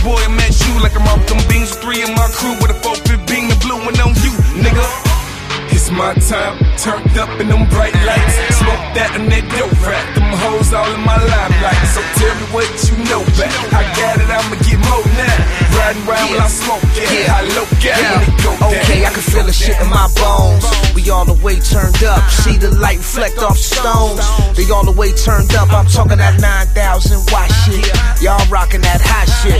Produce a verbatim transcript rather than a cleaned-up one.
boy, I met you like I'm off them beans with three of my crew with a four fifth beam and blue one on you, nigga. It's my time, turned up in them bright lights. Smoke that and that dope rap. Them hoes all in my limelight. So tell me what you know back. I got it, I'ma get more now. Riding around while I smoke, yeah. I low gas yeah. when it go down. Okay, I can feel the shit in my bones. We all the way turned up. See the light reflect off the stones. They all the way turned up. I'm talking that nine thousand watt shit. Y'all rocking that hot shit.